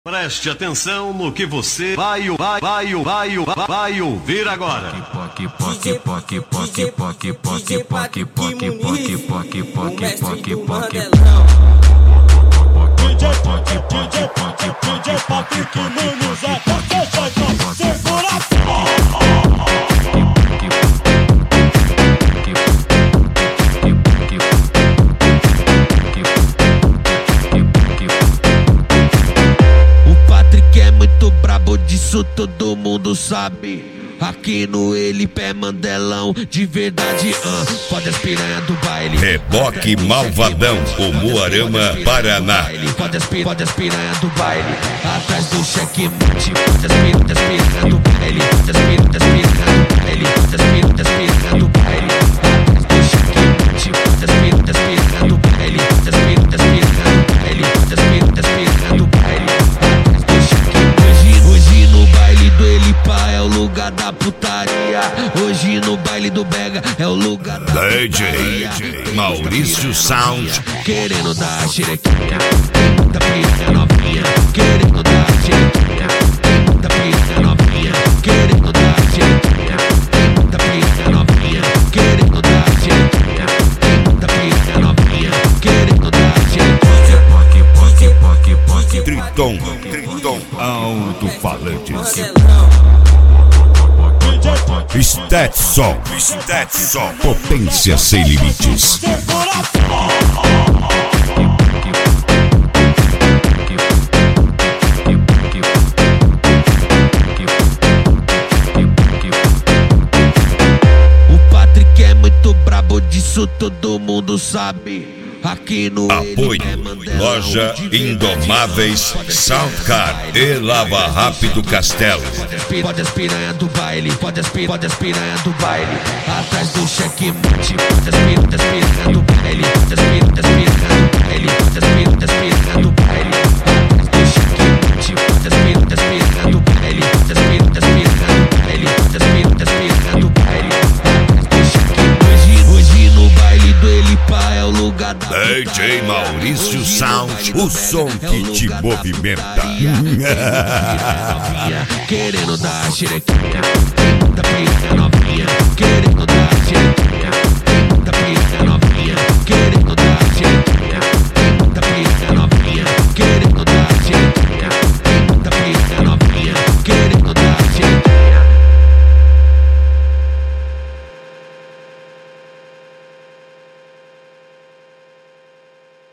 Preste atenção no que você vai ouvir agora. Disso todo mundo sabe. Aqui no ele pé Mandelão, de verdade, pode as piranha do baile. Reboque Malvadão, o Moarama, Paraná. Pode as piranha do baile. Atrás do checkmate, pode as piranha do baile. Pode as piranha do baile. Pode as piranha do baile. Atrás do checkmate, pode as piranha do baile. Pode as piranha do baile. Pode as piranha do baile. Hoje no baile do ele pá é o lugar da putaria. Hoje no baile do Bega é o lugar da DJ Maurício Sound. Querendo dar xerequinha, tem muita piranha novinha. Querendo dar xerequinha, tem muita piranha novinha. Querendo dar xerequinha, tem muita piranha novinha. Querendo dar xerequinha, tem muita piranha novinha. Querendo dar xerequinha. Triton Alto-falantes. Stetson, potência sem limites. O Patrick é muito brabo, disso todo mundo sabe. Aqui no apoio Loja Indomáveis Soundcar e Lava Rápido Castelo. Pode as piranha do baile, pode as piranha do baile. Atrás do checkmate, pode as piranha do baile. Pode as piranha do baile, pode as piranha do baile. Atrás do checkmate, pode as piranha do baile. Pode as piranha do baile, pode as piranha do baile. Hoje no baile do ele pá é o lugar da DJ Maurício Sound, o som que te movimenta. Querendo dar xerequinha, tem muita piranha novinha. Querendo dar